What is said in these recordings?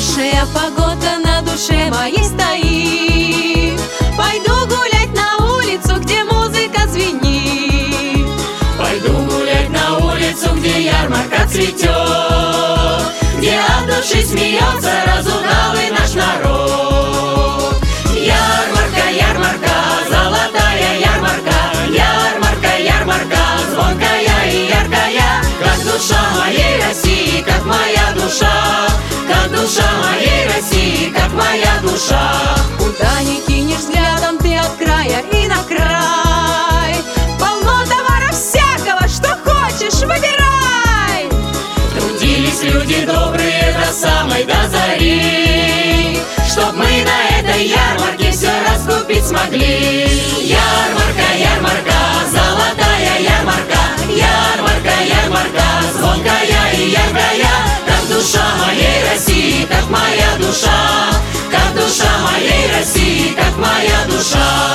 Хорошая погода на душе моей стоит. Пойду гулять на улицу, где музыка звенит. Пойду гулять на улицу, где ярмарка цветет, где от души смеется разудалый наш народ. Ярмарка, ярмарка, золотая ярмарка, ярмарка, ярмарка, звонкая и яркая, как душа моей России, как моя душа, как душа моей России, как моя душа. Куда ни кинешь взглядом ты от края и на край, полно товара всякого, что хочешь, выбирай. Трудились люди добрые до самой до зари, чтоб мы на этой ярмарке все раскупить смогли. Ярмарка, ярмарка, золотая ярмарка, ярмарка, ярмарка, звонкая и яркая, как душа моей России, как моя душа, как душа моей России, как моя душа.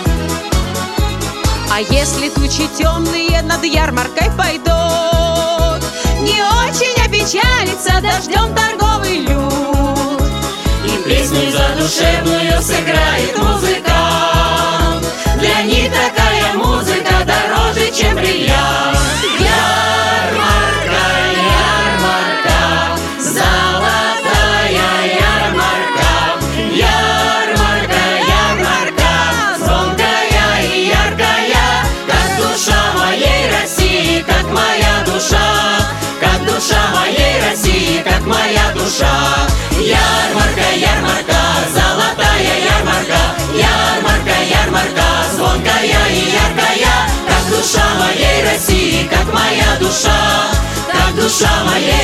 А если тучи темные над ярмаркой пойдут, не очень опечалится дождем торговый люд. И песню задушевную сыграет музыкант, для них такая музыка дороже, чем бриллиант. Ярмарка, ярмарка, золотая ярмарка, ярмарка, ярмарка, звонкая и яркая, как душа моей России, как моя душа, как душа моей России, как моя душа. Ярмарка, ярмарка, золотая ярмарка, ярмарка, ярмарка, звонкая и яркая, как душа моей России, как моя душа, как душа моей